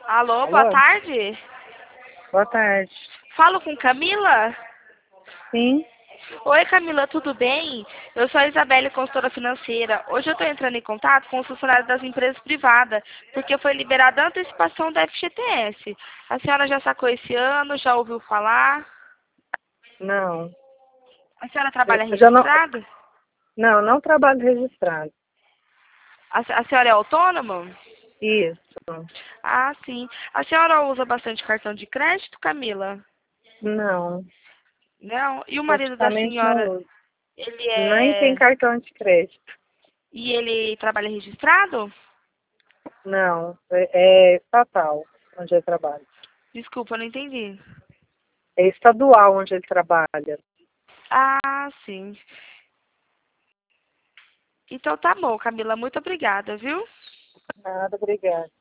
Alô, boa Alô? tarde. Boa tarde. Falo com Camila? Sim? Oi, Camila, tudo bem? Eu sou a Isabelle, consultora financeira. Hoje eu estou entrando em contato com os funcionários das empresas privadas, porque foi liberada a antecipação da FGTS. A senhora já sacou esse ano? Já ouviu falar? Não. A senhora trabalha Eu já não. registrada? Não, não trabalho registrado. A senhora é autônoma? Isso. Ah, sim. A senhora usa bastante cartão de crédito, Camila? Não. Não? E o marido da Praticamente não senhora, uso. ele Nem tem é... cartão de crédito. E ele trabalha registrado? Não. É estatal onde ele trabalha. Desculpa, eu não entendi. É estadual onde ele trabalha. Ah, sim. Então tá bom, Camila. Muito obrigada, viu? Nada, obrigada.